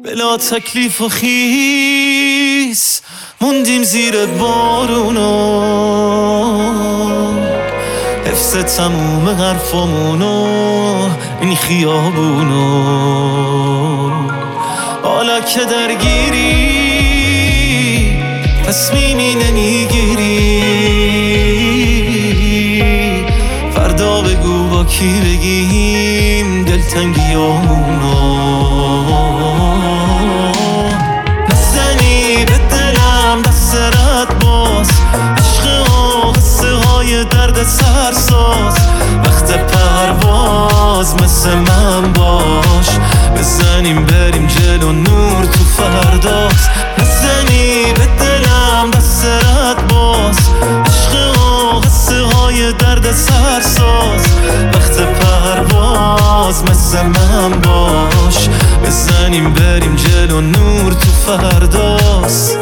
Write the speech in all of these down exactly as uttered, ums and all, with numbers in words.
بلا تکلیف و خیس موندیم زیر بارونا، حفظ تموم حرفامونو این خیابونو. حالا که درگیری تصمیمی نمیگیری، فردا بگو با کی بگیم دلتنگیامونو. نزنی به دلم دست رد باز، عشق و قصه های درد سرساز. وقت پرواز مثل من باش، بزنیم بریم جلو نور تو فرداست. نزنی به دلم دست رد باز، عشق و قصه های درد سرساز. وقت پرواز مثل من باش، بزنیم بریم جلو نور تو فرداست.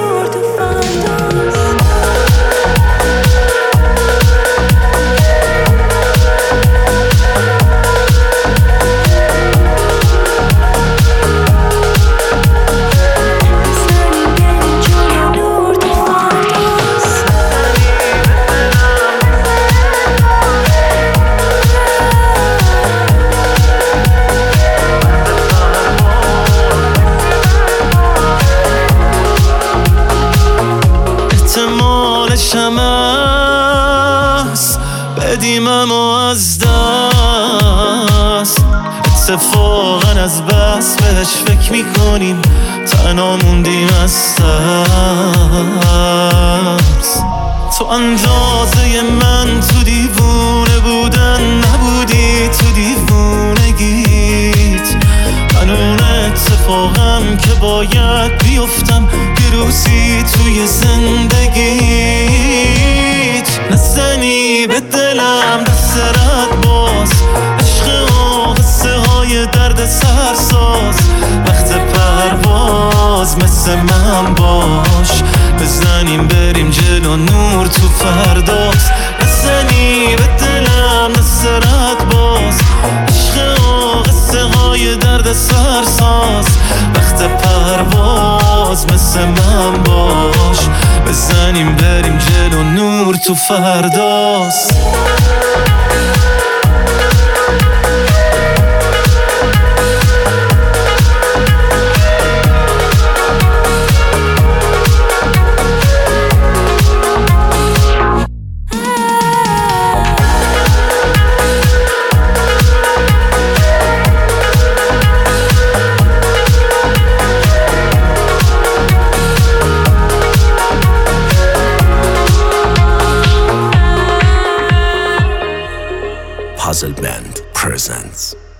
احتمالش هم هست بدیم اما از دست، اتفاقا از بس بهش فکر میکنیم تنها موندیم از ترس. تو اندازه من تو دیوونه بودن نبودی، تو دیوونگیت من اون اتفاقم که باید بیفتم یه روزی توی زندگیت. نزنی به دلم دست رد باز، عشق و قصه های درد سرساز. وقت پرواز مثل من باش، بزنیم بریم جلو نور تو فرداست. نزنی به دلم دست رد باز، عشق و قصه های درد سرساز. وقت پرواز مثل من باش، بزنیم بریم جلو نور تو فرداست. Puzzle Band presents